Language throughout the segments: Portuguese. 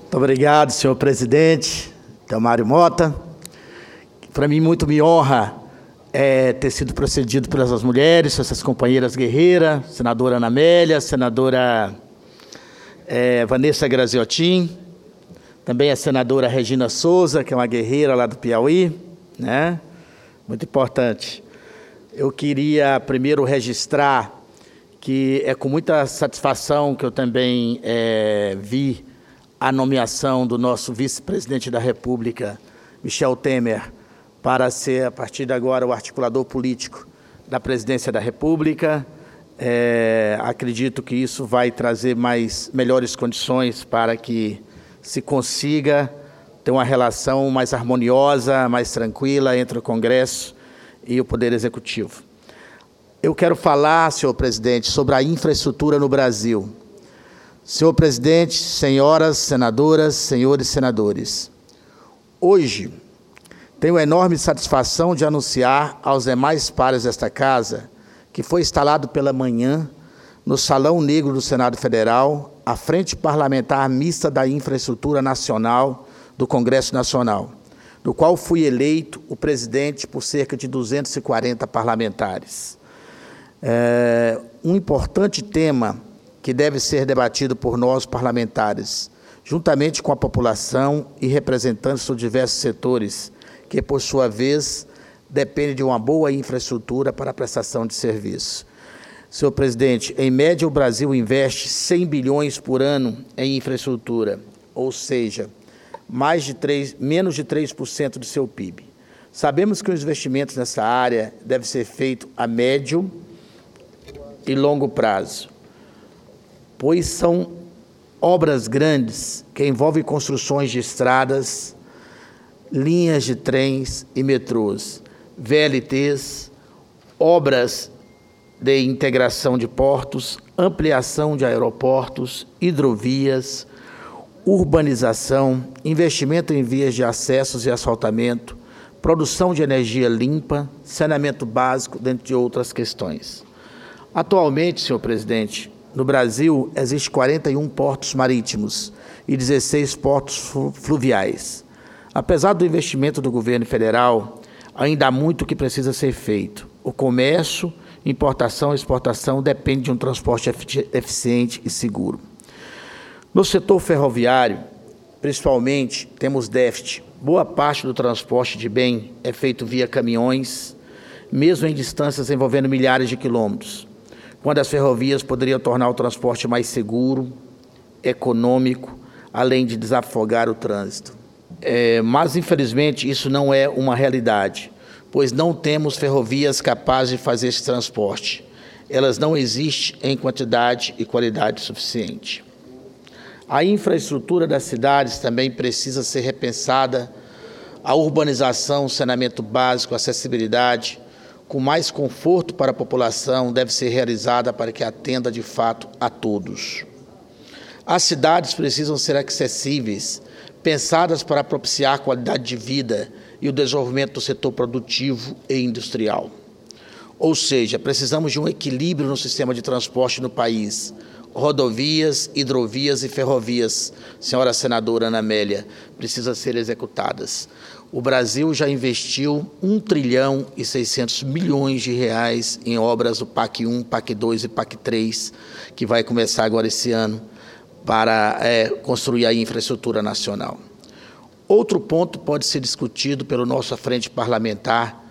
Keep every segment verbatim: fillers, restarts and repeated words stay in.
Muito obrigado, senhor presidente, Delmário Mota. Para mim, muito me honra é, ter sido precedido pelas mulheres, essas companheiras guerreiras, senadora Ana Amélia, senadora é, Vanessa Graziotin, também a senadora Regina Souza, que é uma guerreira lá do Piauí, né? Muito importante. Eu queria primeiro registrar que é com muita satisfação que eu também é, vi a nomeação do nosso vice-presidente da República, Michel Temer, para ser, a partir de agora, o articulador político da presidência da República. É, acredito que isso vai trazer mais, melhores condições para que se consiga ter uma relação mais harmoniosa, mais tranquila entre o Congresso e o Poder Executivo. Eu quero falar, senhor presidente, sobre a infraestrutura no Brasil. Senhor presidente, senhoras senadoras, senhores senadores, hoje tenho a enorme satisfação de anunciar aos demais pares desta casa que foi instalado pela manhã, no Salão Negro do Senado Federal, a Frente Parlamentar Mista da Infraestrutura Nacional do Congresso Nacional, do qual fui eleito o presidente por cerca de duzentos e quarenta parlamentares. É um importante tema que deve ser debatido por nós parlamentares, juntamente com a população e representantes dos diversos setores, que, por sua vez, dependem de uma boa infraestrutura para a prestação de serviço. Senhor presidente, em média o Brasil investe cem bilhões por ano em infraestrutura, ou seja, mais de três, menos de três por cento do seu P I B. Sabemos que os investimentos nessa área devem ser feitos a médio e longo prazo, pois são obras grandes que envolvem construções de estradas, linhas de trens e metrôs, V L Ts, obras de integração de portos, ampliação de aeroportos, hidrovias, urbanização, investimento em vias de acessos e asfaltamento, produção de energia limpa, saneamento básico, dentre outras questões. Atualmente, senhor presidente, no Brasil existem quarenta e um portos marítimos e dezesseis portos fluviais. Apesar do investimento do governo federal, ainda há muito que precisa ser feito. O comércio, importação e exportação dependem de um transporte eficiente e seguro. No setor ferroviário, principalmente, temos déficit. Boa parte do transporte de bem é feito via caminhões, mesmo em distâncias envolvendo milhares de quilômetros, quando as ferrovias poderiam tornar o transporte mais seguro, econômico, além de desafogar o trânsito. É, mas, infelizmente, isso não é uma realidade, pois não temos ferrovias capazes de fazer esse transporte. Elas não existem em quantidade e qualidade suficiente. A infraestrutura das cidades também precisa ser repensada, a urbanização, saneamento básico, acessibilidade, com mais conforto para a população, deve ser realizada para que atenda de fato a todos. As cidades precisam ser acessíveis, pensadas para propiciar qualidade de vida e o desenvolvimento do setor produtivo e industrial. Ou seja, precisamos de um equilíbrio no sistema de transporte no país. Rodovias, hidrovias e ferrovias, senhora senadora Ana Amélia, precisam ser executadas. O Brasil já investiu um trilhão e seiscentos milhões de reais em obras do P A C um, P A C dois e P A C três, que vai começar agora esse ano, para é, construir a infraestrutura nacional. Outro ponto pode ser discutido pela nossa frente parlamentar,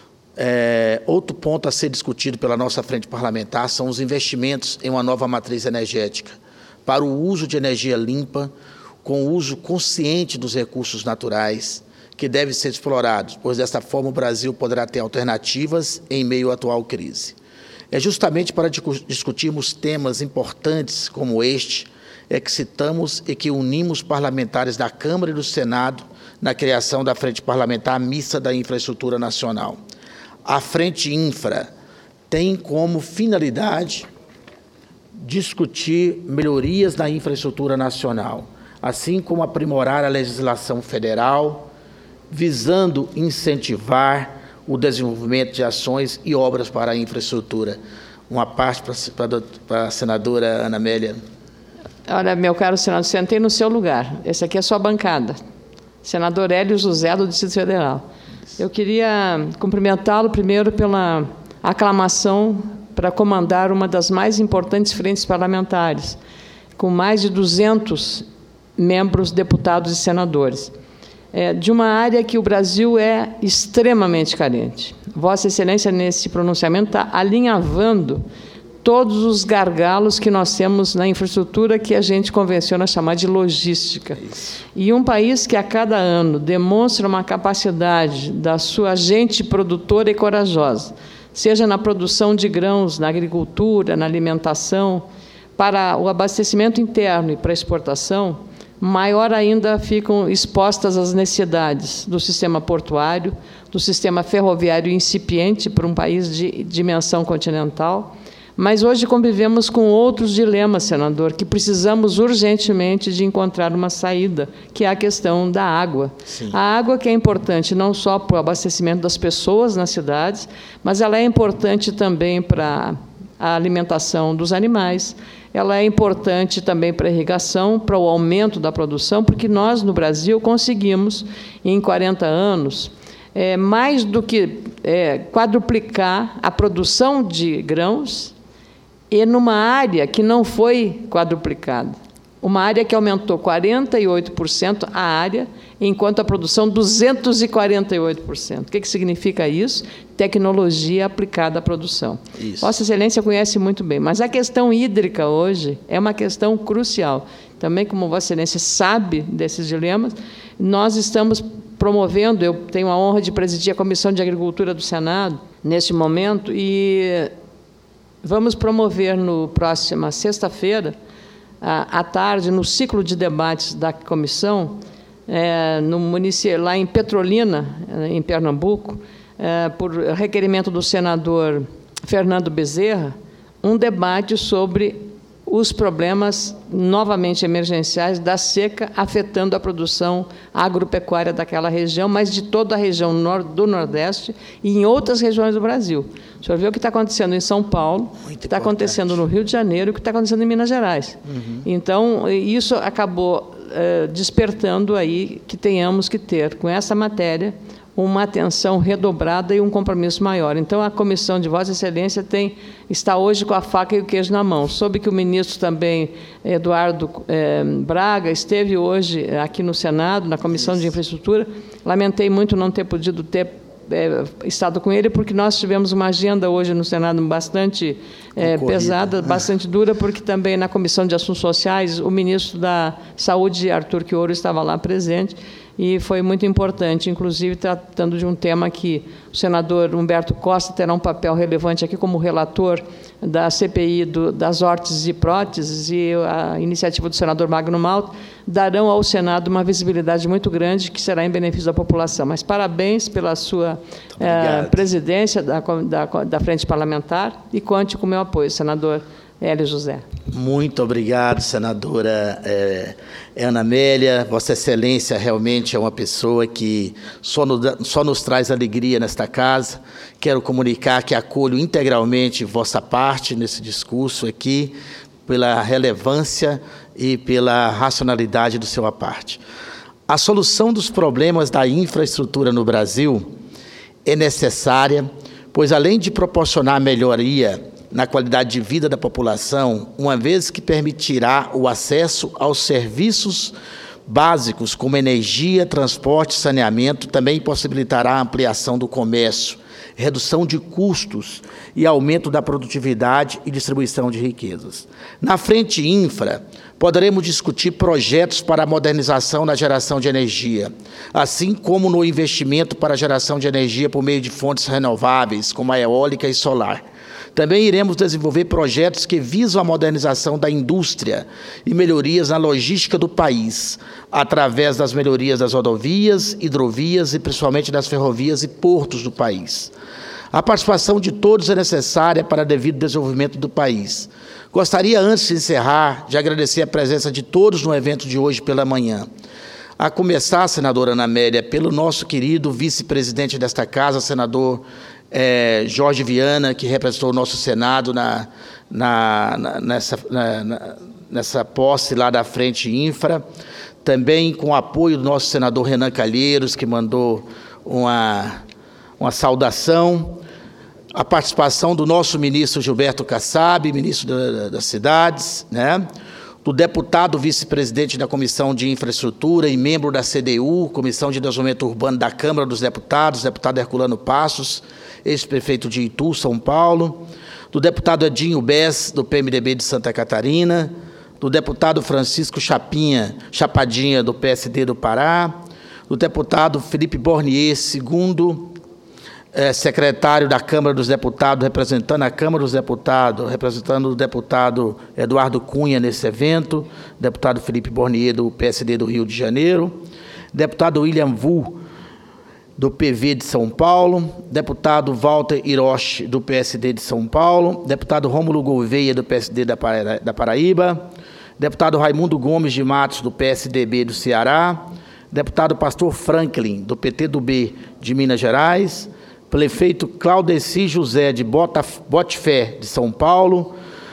é, outro ponto a ser discutido pela nossa frente parlamentar são os investimentos em uma nova matriz energética, para o uso de energia limpa, com o uso consciente dos recursos naturais, que devem ser explorados, pois desta forma o Brasil poderá ter alternativas em meio à atual crise. É justamente para discutirmos temas importantes como este, é que citamos e que unimos parlamentares da Câmara e do Senado na criação da Frente Parlamentar Mista da Infraestrutura Nacional. A Frente Infra tem como finalidade discutir melhorias na infraestrutura nacional, assim como aprimorar a legislação federal, visando incentivar o desenvolvimento de ações e obras para a infraestrutura. Uma parte para, para, para a senadora Ana Amélia. Olha, meu caro senador, sentei no seu lugar. Esse aqui é a sua bancada. Senador Hélio José, do Distrito Federal. Eu queria cumprimentá-lo primeiro pela aclamação para comandar uma das mais importantes frentes parlamentares, com mais de duzentos membros, deputados e senadores, é, de uma área que o Brasil é extremamente carente. Vossa Excelência, nesse pronunciamento, está alinhavando todos os gargalos que nós temos na infraestrutura que a gente convenciona chamar de logística. Isso. E um país que a cada ano demonstra uma capacidade da sua gente produtora e corajosa, seja na produção de grãos, na agricultura, na alimentação, para o abastecimento interno e para a exportação, maior ainda ficam expostas as necessidades do sistema portuário, do sistema ferroviário incipiente para um país de dimensão continental. Mas hoje convivemos com outros dilemas, senador, que precisamos urgentemente de encontrar uma saída, que é a questão da água. Sim. A água que é importante não só para o abastecimento das pessoas nas cidades, mas ela é importante também para a alimentação dos animais, ela é importante também para a irrigação, para o aumento da produção, porque nós, no Brasil, conseguimos, em quarenta anos, é, mais do que é, quadruplicar a produção de grãos, e numa área que não foi quadruplicada, uma área que aumentou quarenta e oito por cento a área, enquanto a produção duzentos e quarenta e oito por cento. O que, que significa isso? Tecnologia aplicada à produção. Isso. Vossa Excelência conhece muito bem, mas a questão hídrica hoje é uma questão crucial. Também, como Vossa Excelência sabe desses dilemas, nós estamos promovendo, eu tenho a honra de presidir a Comissão de Agricultura do Senado, neste momento, e vamos promover, no próxima sexta-feira, à tarde, no ciclo de debates da comissão, é, no município, lá em Petrolina, em Pernambuco, é, por requerimento do senador Fernando Bezerra, um debate sobre os problemas novamente emergenciais da seca afetando a produção agropecuária daquela região, mas de toda a região do Nordeste e em outras regiões do Brasil. O senhor vê o que está acontecendo em São Paulo, o que está acontecendo no Rio de Janeiro e o que está acontecendo em Minas Gerais. Uhum. Então, isso acabou eh, despertando aí que tenhamos que ter, com essa matéria, uma atenção redobrada e um compromisso maior. Então, a comissão de Vossa Excelência tem, está hoje com a faca e o queijo na mão. Soube que o ministro também, Eduardo eh, Braga, esteve hoje aqui no Senado, na Comissão Isso. de Infraestrutura. Lamentei muito não ter podido ter eh, estado com ele, porque nós tivemos uma agenda hoje no Senado bastante eh, pesada, bastante dura, porque também na Comissão de Assuntos Sociais, o ministro da Saúde, Arthur Quioro, estava lá presente, e foi muito importante, inclusive tratando de um tema que o senador Humberto Costa terá um papel relevante aqui como relator da C P I do, das órteses e próteses, e a iniciativa do senador Magno Malta darão ao Senado uma visibilidade muito grande que será em benefício da população. Mas parabéns pela sua eh, presidência da, da, da Frente Parlamentar e conte com o meu apoio, senador Hélio José. Muito obrigado, senadora é, Ana Amélia. Vossa Excelência realmente é uma pessoa que só, no, só nos traz alegria nesta casa. Quero comunicar que acolho integralmente vossa parte nesse discurso aqui, pela relevância e pela racionalidade do seu à parte. A solução dos problemas da infraestrutura no Brasil é necessária, pois, além de proporcionar melhoria na qualidade de vida da população, uma vez que permitirá o acesso aos serviços básicos, como energia, transporte, saneamento, também possibilitará a ampliação do comércio, redução de custos e aumento da produtividade e distribuição de riquezas. Na frente infra, poderemos discutir projetos para a modernização na geração de energia, assim como no investimento para a geração de energia por meio de fontes renováveis, como a eólica e solar. Também iremos desenvolver projetos que visam a modernização da indústria e melhorias na logística do país, através das melhorias das rodovias, hidrovias e principalmente das ferrovias e portos do país. A participação de todos é necessária para o devido desenvolvimento do país. Gostaria, antes de encerrar, de agradecer a presença de todos no evento de hoje pela manhã. A começar, senadora Ana Amélia, pelo nosso querido vice-presidente desta casa, senador É, Jorge Viana, que representou o nosso Senado na, na, na, nessa, na, na, nessa posse lá da Frente Infra, também com o apoio do nosso senador Renan Calheiros, que mandou uma, uma saudação, a participação do nosso ministro Gilberto Kassab, ministro da, das cidades, né? Do deputado vice-presidente da Comissão de Infraestrutura e membro da C D U, Comissão de Desenvolvimento Urbano da Câmara dos Deputados, deputado Herculano Passos, ex-prefeito de Itu, São Paulo, do deputado Edinho Bess, do P M D B de Santa Catarina, do deputado Francisco Chapinha, Chapadinha, do P S D do Pará, do deputado Felipe Bornier, segundo é, secretário da Câmara dos Deputados, representando a Câmara dos Deputados, representando o deputado Eduardo Cunha nesse evento, deputado Felipe Bornier, do P S D do Rio de Janeiro, deputado William Vu, do P V de São Paulo, deputado Walter Hiroshi, do P S D de São Paulo, deputado Rômulo Gouveia, do P S D da Paraíba, deputado Raimundo Gomes de Matos, do P S D B do Ceará, deputado Pastor Franklin, do P T do B de Minas Gerais, prefeito Claudeci José de Botifé, de São Paulo,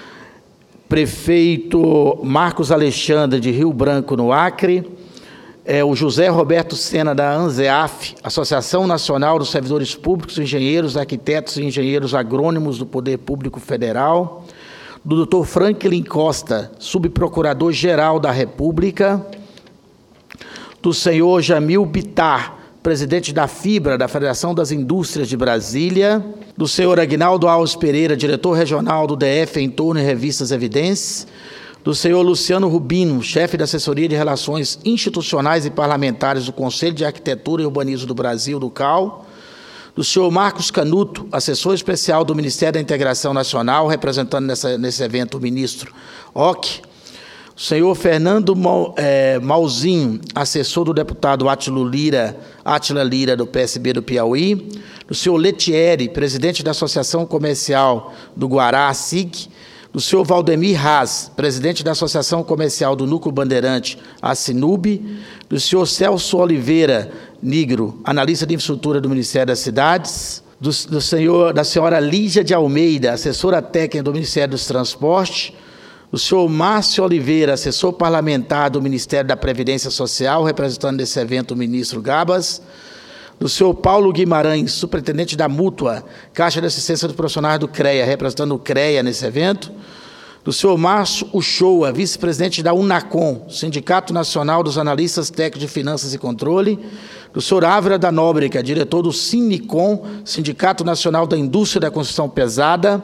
prefeito Marcos Alexandre, de Rio Branco, no Acre, é, o José Roberto Sena, da ANSEAF, Associação Nacional dos Servidores Públicos, Engenheiros, Arquitetos e Engenheiros Agrônomos do Poder Público Federal, do doutor Franklin Costa, subprocurador-geral da República, do senhor Jamil Bittar, presidente da FIBRA, da Federação das Indústrias de Brasília, do senhor Aguinaldo Alves Pereira, diretor regional do D F Entorno e Revistas Evidências, do senhor Luciano Rubino, chefe da Assessoria de Relações Institucionais e Parlamentares do Conselho de Arquitetura e Urbanismo do Brasil, do C A U, do senhor Marcos Canuto, assessor especial do Ministério da Integração Nacional, representando nessa, nesse evento o ministro Ock, o senhor Fernando Malzinho, assessor do deputado Átila Lira, Átila Lira, do P S B do Piauí, do senhor Letieri, presidente da Associação Comercial do Guará, S I C, do senhor Valdemir Haas, presidente da Associação Comercial do Núcleo Bandeirante, a Sinub, do senhor Celso Oliveira Nigro, analista de infraestrutura do Ministério das Cidades, do, do senhor, da senhora Lígia de Almeida, assessora técnica do Ministério dos Transportes, do senhor Márcio Oliveira, assessor parlamentar do Ministério da Previdência Social, representando nesse evento o ministro Gabas, do senhor Paulo Guimarães, superintendente da Mútua, Caixa de Assistência dos Profissionais do CREA, representando o CREA nesse evento, do senhor Márcio Uchoa, vice-presidente da UNACOM, Sindicato Nacional dos Analistas Técnicos de Finanças e Controle, do senhor Ávila da Nóbrega, diretor do Sinicom, Sindicato Nacional da Indústria da Construção Pesada,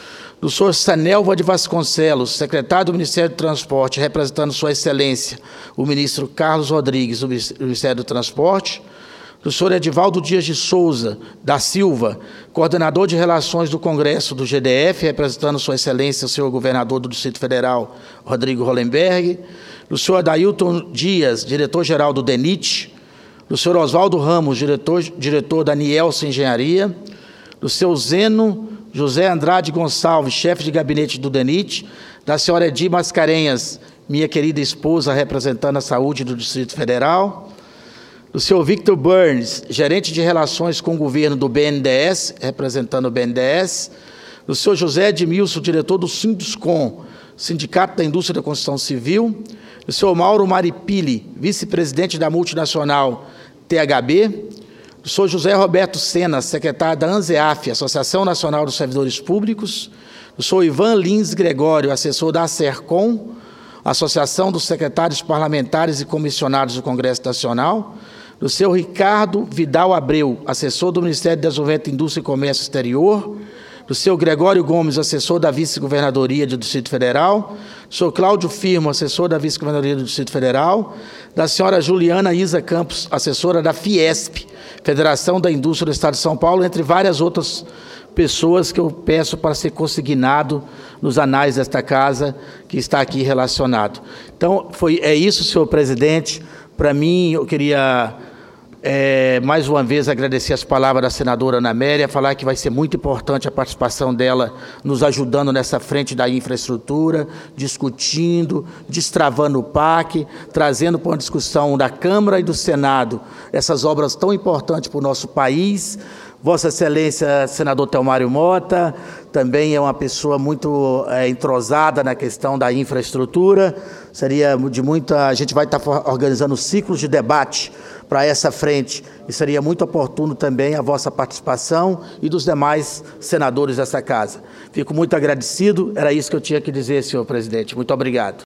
do senhor Sanelva de Vasconcelos, secretário do Ministério do Transporte, representando Sua Excelência, o ministro Carlos Rodrigues, do Ministério do Transporte, do senhor Edivaldo Dias de Souza da Silva, coordenador de Relações do Congresso do G D F, representando Sua Excelência, o senhor governador do Distrito Federal, Rodrigo Hollenberg, do senhor Adailton Dias, diretor-geral do DENIT, do senhor Oswaldo Ramos, diretor, diretor da Nielsen Engenharia, do senhor Zeno José Andrade Gonçalves, chefe de gabinete do DENIT, da senhora Edir Mascarenhas, minha querida esposa, representando a saúde do Distrito Federal, do senhor Victor Burns, gerente de relações com o governo do B N D E S, representando o B N D E S, do senhor José Edmilson, diretor do Sinduscom, Sindicato da Indústria da Construção Civil, do senhor Mauro Maripili, vice-presidente da multinacional T H B, do senhor José Roberto Sena, secretário da ANSEAF, Associação Nacional dos Servidores Públicos, do senhor Ivan Lins Gregório, assessor da ACERCOM, Associação dos Secretários Parlamentares e Comissionados do Congresso Nacional, do senhor Ricardo Vidal Abreu, assessor do Ministério de Desenvolvimento, Indústria e Comércio Exterior, do senhor Gregório Gomes, assessor da Vice-Governadoria do Distrito Federal, do senhor Cláudio Firmo, assessor da Vice-Governadoria do Distrito Federal, da senhora Juliana Isa Campos, assessora da Fiesp, Federação da Indústria do Estado de São Paulo, entre várias outras pessoas que eu peço para ser consignado nos anais desta casa, que está aqui relacionado. Então, foi, é isso, senhor presidente. Para mim, eu queria, é, mais uma vez, agradecer as palavras da senadora Ana Amélia, falar que vai ser muito importante a participação dela nos ajudando nessa frente da infraestrutura, discutindo, destravando o P A C, trazendo para uma discussão da Câmara e do Senado essas obras tão importantes para o nosso país, Vossa Excelência, senador Telmário Mota, também é uma pessoa muito é, entrosada na questão da infraestrutura. Seria de muita... A gente vai estar organizando ciclos de debate para essa frente, e seria muito oportuno também a vossa participação e dos demais senadores dessa casa. Fico muito agradecido, era isso que eu tinha que dizer, senhor presidente. Muito obrigado.